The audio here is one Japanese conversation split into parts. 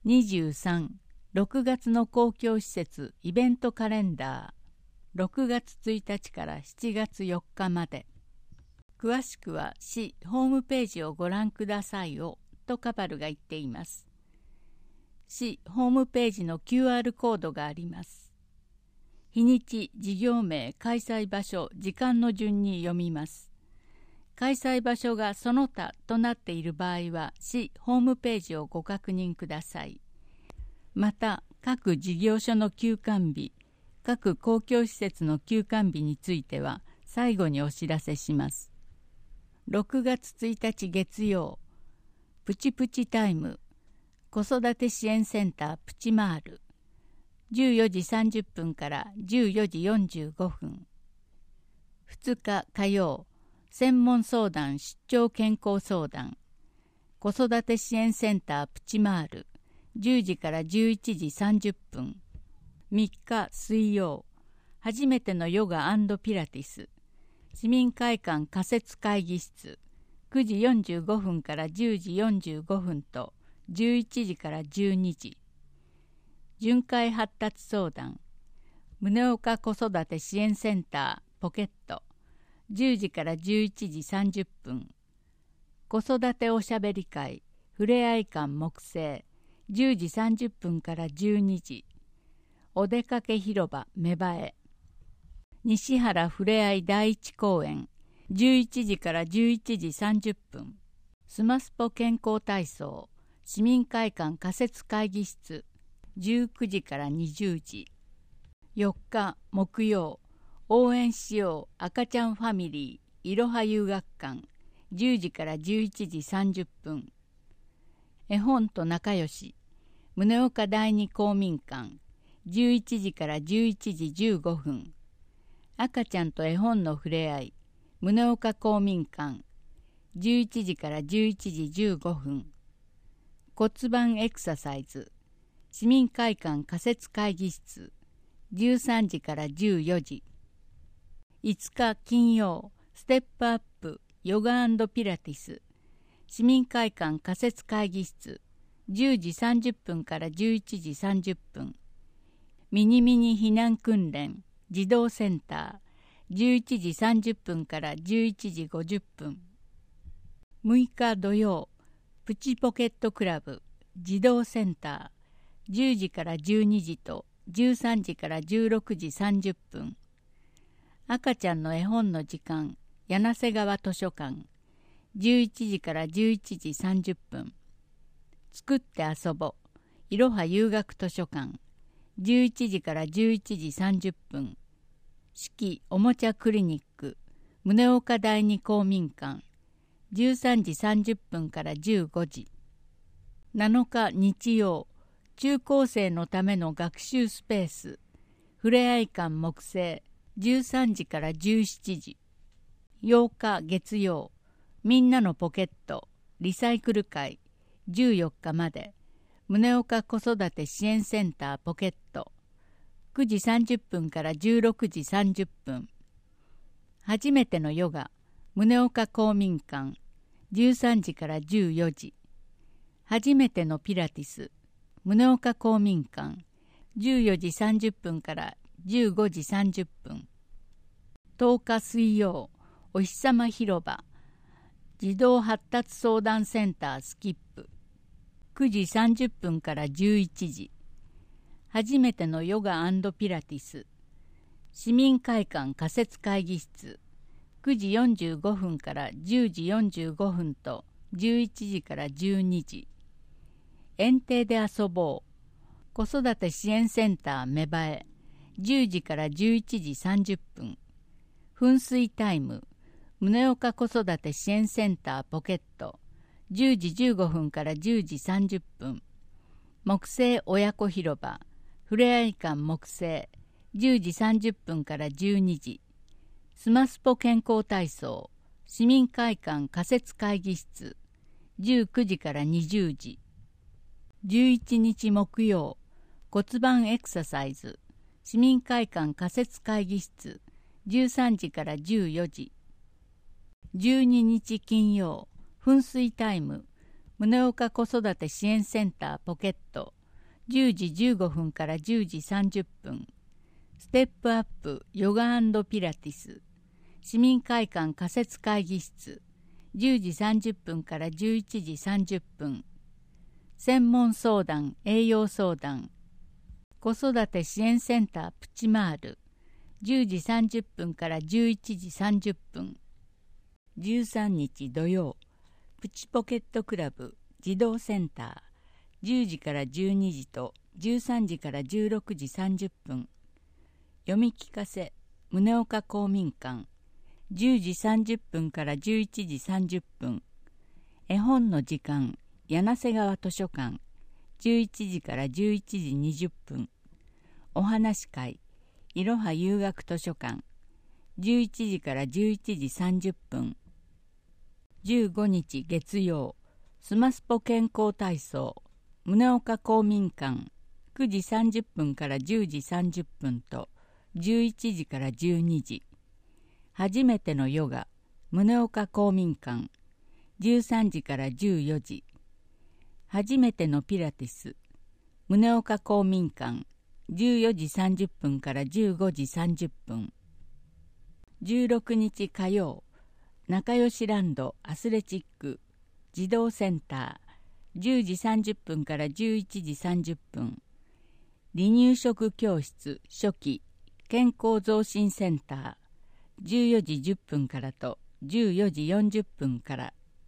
23、6月の公共施設イベントカレンダー、6月1日から7月4日まで。詳しくは市ホームページをご覧くださいをとカバルが言っています。市ホームページの QR コードがあります。日にち、事業名、開催場所、時間の順に読みます。開催場所がその他となっている場合は、市ホームページをご確認ください。また、各事業所の休館日、各公共施設の休館日については、最後にお知らせします。6月1日月曜、プチプチタイム、子育て支援センタープチマール、14時30分から14時45分。2日火曜、専門相談出張健康相談、子育て支援センタープチマール、10時から11時30分。3日水曜、初めてのヨガ&ピラティス、市民会館仮設会議室、9時45分から10時45分と11時から12時。巡回発達相談、宗岡子育て支援センターポケット、10時から11時30分。子育ておしゃべり会、ふれあい館木星、10時30分から12時。お出かけ広場芽生え、西原ふれあい第一公園、11時から11時30分。スマスポ健康体操、市民会館仮設会議室、19時から20時。4日木曜、応援しよう赤ちゃんファミリーいろは遊学館、10時から11時30分。絵本と仲良し、宗岡第二公民館、11時から11時15分。赤ちゃんと絵本のふれあい、宗岡公民館、11時から11時15分。骨盤エクササイズ、市民会館仮設会議室、13時から14時。5日金曜、ステップアップヨガ&ピラティス、市民会館仮設会議室、10時30分から11時30分。ミニミニ避難訓練児童センター、11時30分から11時50分。6日土曜、プチポケットクラブ児童センター、10時から12時と13時から16時30分。赤ちゃんの絵本の時間、柳瀬川図書館、11時から11時30分。作って遊ぼ、いろは遊学図書館、11時から11時30分。四季おもちゃクリニック、宗岡第二公民館、13時30分から15時。7日日曜、中高生のための学習スペース、ふれあい館木星、13時から17時。8日月曜、みんなのポケットリサイクル会、14日まで、宗岡子育て支援センターポケット、9時30分から16時30分。初めてのヨガ、宗岡公民館、13時から14時。初めてのピラティス、宗岡公民館、14時30分から15時30分。10日水曜、お日様広場、児童発達相談センタースキップ、9時30分から11時。初めてのヨガ&ピラティス、市民会館仮設会議室、9時45分から10時45分と11時から12時。園庭で遊ぼう、子育て支援センター芽生え、10時から11時30分。噴水タイム、宗岡子育て支援センターポケット、10時15分から10時30分。木星親子広場、ふれあい館木星、10時30分から12時。スマスポ健康体操、市民会館仮設会議室、19時から20時。11日木曜、骨盤エクササイズ、市民会館仮設会議室、13時から14時。12日金曜、噴水タイム、宗岡子育て支援センターポケット、 10時15分から10時30分。ステップアップヨガ&ピラティス。市民会館仮設会議室。10時30分から11時30分。専門相談、栄養相談。子育て支援センタープチマール。10時30分から11時30分。13日土曜、プチポケットクラブ児童センター。10時から12時と13時から16時30分。読み聞かせ宗岡公民館。10時30分から11時30分。絵本の時間柳瀬川図書館。11時から11時20分。お話会いろは遊学図書館。11時から11時30分。15日月曜、スマスポ健康体操宗岡公民館。9時30分から10時30分と11時から12時。初めてのヨガ宗岡公民館。13時から14時。初めてのピラティス宗岡公民館。14時30分から15時30分。16日火曜、仲良しランドアスレチック児童センター。10時30分から11時30分。離乳食教室初期健康増進センター。14時10分からと14時40分から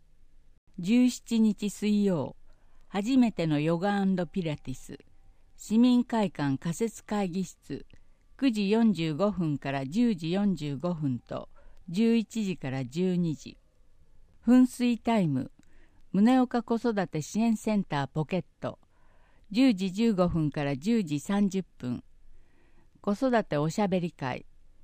。17日水曜、初めてのヨガ&ピラティス市民会館仮設会議室。9時45分から10時45分と11時から12時。噴水タイム宗岡子育て支援センターポケット。10時15分から10時30分。子育ておしゃべり会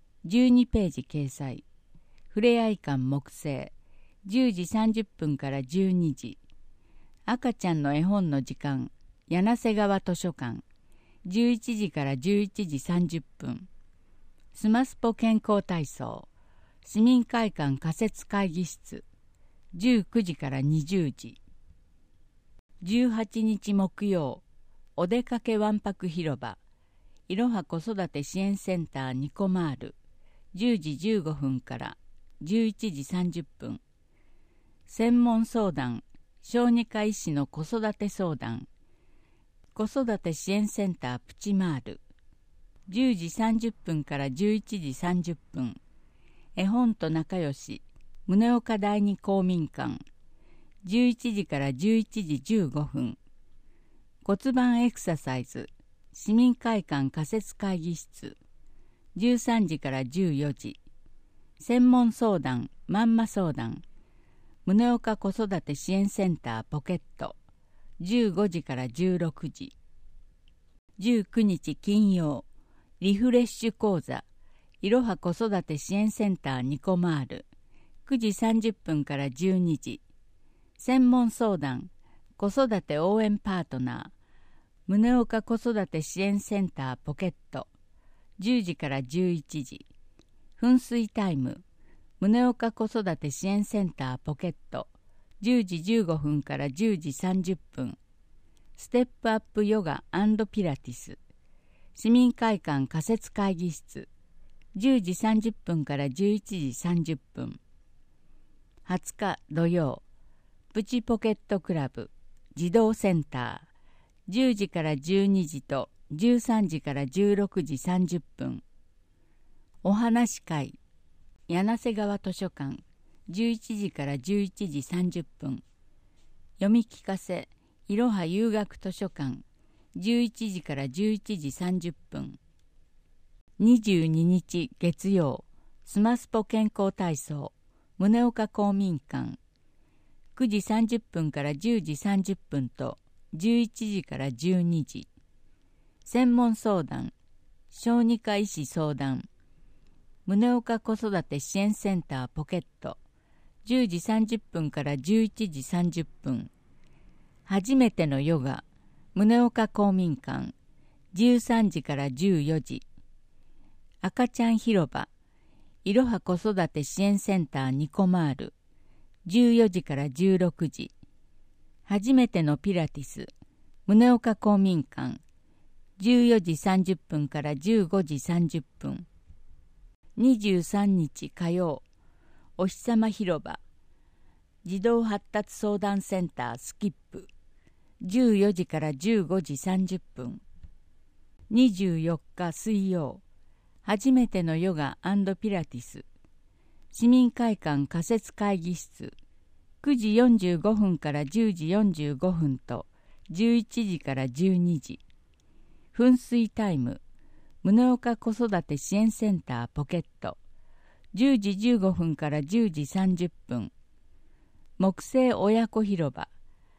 12ページ掲載。ふれあい館木製。10時30分から12時。赤ちゃんの絵本の時間柳瀬川図書館。11時から11時30分。スマスポ健康体操市民会館仮設会議室。19時から20時。18日木曜、お出かけわんぱく広場いろは子育て支援センターニコマール。10時15分から11時30分。専門相談小児科医師の子育て相談子育て支援センタープチマール。10時30分から11時30分。絵本と仲良し宗岡第二公民館。11時から11時15分。骨盤エクササイズ市民会館仮設会議室。13時から14時。専門相談まんま相談宗岡子育て支援センターポケット。15時から16時。19日金曜、リフレッシュ講座いろは子育て支援センターニコマール。9時30分から12時。専門相談子育て応援パートナー宗岡子育て支援センターポケット。10時から11時。噴水タイム宗岡子育て支援センターポケット。10時15分から10時30分。ステップアップヨガ&ピラティス市民会館仮設会議室。10時30分から11時30分。20日土曜、プチポケットクラブ児童センター。10時から12時と13時から16時30分。お話会柳瀬川図書館。11時から11時30分。読み聞かせいろは遊学図書館。11時から11時30分。22日月曜、スマスポ健康体操宗岡公民館。9時30分から10時30分と11時から12時。専門相談小児科医師相談宗岡子育て支援センターポケット。10時30分から11時30分。初めてのヨガ宗岡公民館。13時から14時。赤ちゃん広場いろは子育て支援センターニコマール。14時から16時。初めてのピラティス宗岡公民館14時30分から15時30分。23日火曜、お日様広場児童発達相談センタースキップ14時から15時30分。24日水曜、初めてのヨガ&ピラティス市民会館仮設会議室9時45分から10時45分と11時から12時。噴水タイム宗岡子育て支援センターポケット10時15分から10時30分。木星親子広場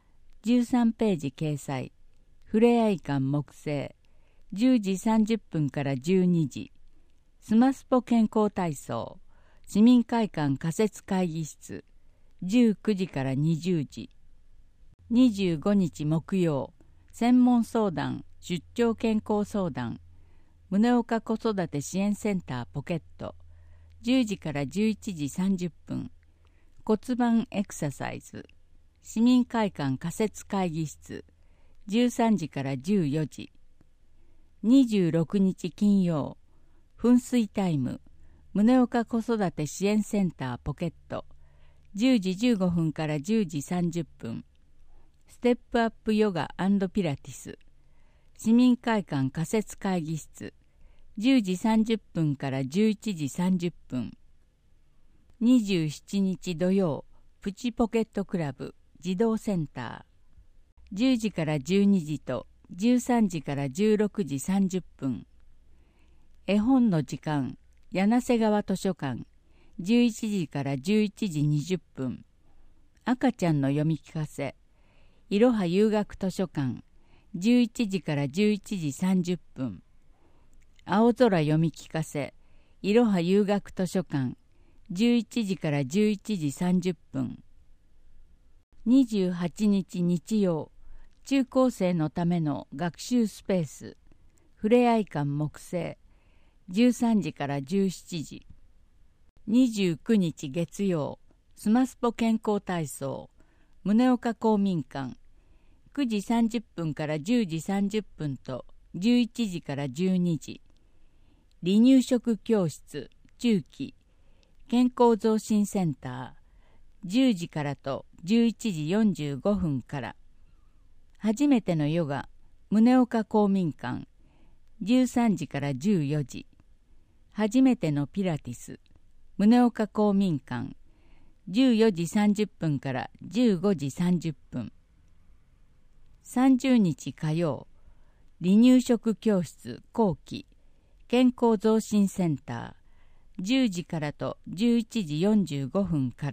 13ページ掲載ふれあい館木星10時30分から12時。スマスポ健康体操市民会館仮設会議室19時から20時。25日木曜、専門相談出張健康相談宗岡子育て支援センターポケット10時から11時30分。骨盤エクササイズ市民会館仮設会議室13時から14時。26日金曜、噴水タイム宗岡子育て支援センターポケット10時15分から10時30分。ステップアップヨガ&ピラティス市民会館仮設会議室10時30分から11時30分。27日土曜、プチポケットクラブ児童センター10時から12時と13時から16時30分。絵本の時間柳瀬川図書館11時から11時20分。赤ちゃんの読み聞かせいろは有学図書館11時から11時30分。青空読み聞かせいろは有学図書館11時から11時30分。28日日曜、中高生のための学習スペースふれあい館木星13時から17時。29日月曜、スマスポ健康体操宗岡公民館9時30分から10時30分と11時から12時。離乳食教室中期健康増進センター10時からと11時45分から。初めてのヨガ宗岡公民館13時から14時。初めてのピラティス宗岡公民館14時30分から15時30分。30日火曜、離乳食教室後期健康増進センター10時からと11時45分から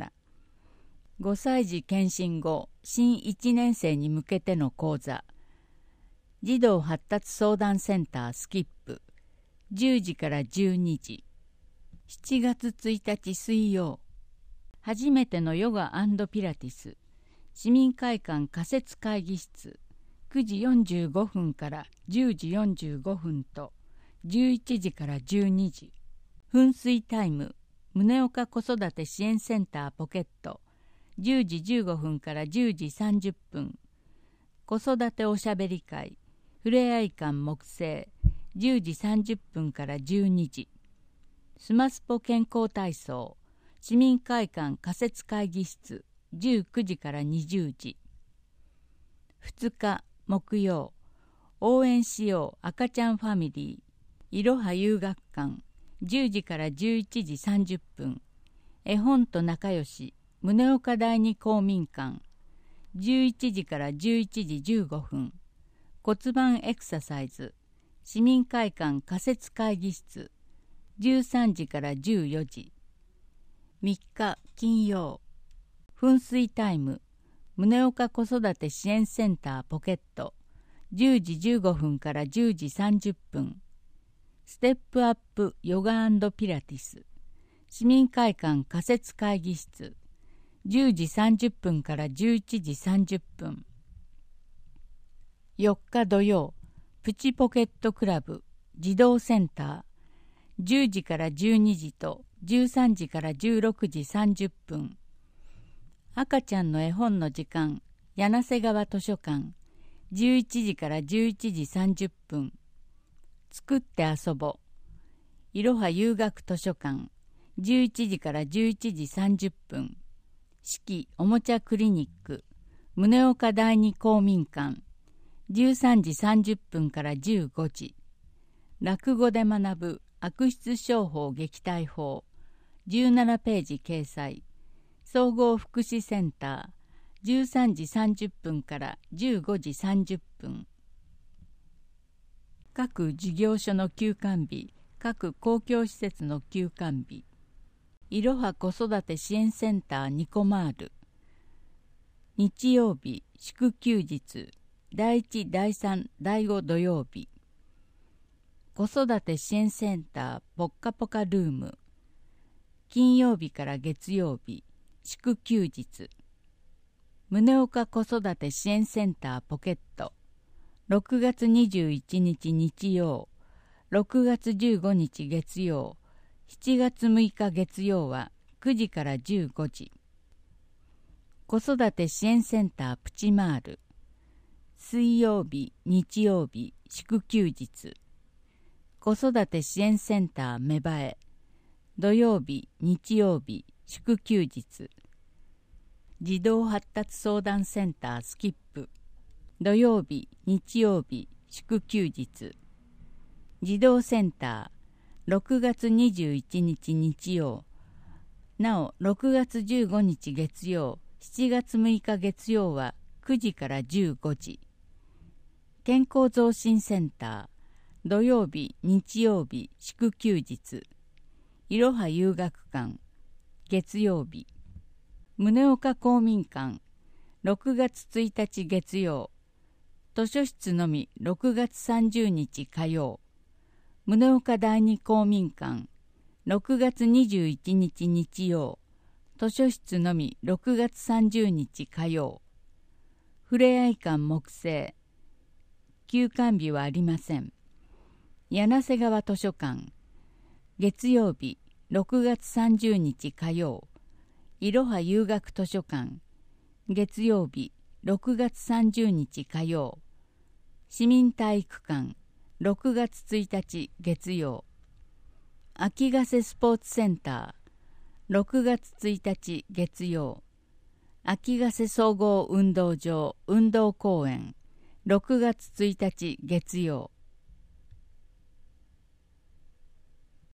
。5歳児検診後新1年生に向けての講座児童発達相談センタースキップ10時から12時。7月1日水曜、初めてのヨガ&ピラティス市民会館仮設会議室9時45分から10時45分と11時から12時。噴水タイム宗岡子育て支援センターポケット10時15分から10時30分。子育ておしゃべり会ふれあい館木星10時30分から12時。スマスポ健康体操市民会館仮設会議室19時から20時。2日木曜、応援しよう赤ちゃんファミリーいろは有学館10時から11時30分。絵本と仲良し宗岡第二公民館11時から11時15分。骨盤エクササイズ市民会館仮設会議室13時から14時。3日金曜、噴水タイム宗岡子育て支援センターポケット10時15分から10時30分。ステップアップヨガ&ピラティス市民会館仮設会議室10時30分から11時30分。4日土曜、プチポケットクラブ児童センター10時から12時と13時から16時30分。赤ちゃんの絵本の時間柳瀬川図書館 11時から11時30分。作って遊ぼ。いろは有学図書館、11時から11時30分。四季おもちゃクリニック、宗岡第二公民館、13時30分から15時。落語で学ぶ悪質商法撃退法、17ページ掲載。総合福祉センター、13時30分から15時30分。各事業所の休館日、各公共施設の休館日。いろは子育て支援センターニコマール。日曜日、祝休日、第1、第3、第5土曜日。子育て支援センターポッカポカルーム。金曜日から月曜日、祝休日。宗岡子育て支援センターポケット。6月21日日曜、6月15日月曜、7月6日月曜は9時から15時。子育て支援センタープチマール。水曜日、日曜日、祝休日。子育て支援センター芽生え。土曜日、日曜日、祝休日。児童発達相談センタースキップ。土曜日、日曜日、祝休日。児童センター、6月21日日曜。なお、6月15日月曜、7月6日月曜は9時から15時。健康増進センター、土曜日、日曜日、祝休日。いろは有学館、月曜日。宗岡公民館、6月1日月曜。図書室のみ6月30日火曜。宗岡第二公民館、6月21日日曜。図書室のみ6月30日火曜。ふれあい館木製。休館日はありません。柳瀬川図書館。月曜日6月30日火曜。いろは有学図書館。月曜日6月30日火曜。市民体育館。6月1日月曜。秋ヶ瀬スポーツセンター。6月1日月曜。秋ヶ瀬総合運動場運動公園。6月1日月曜。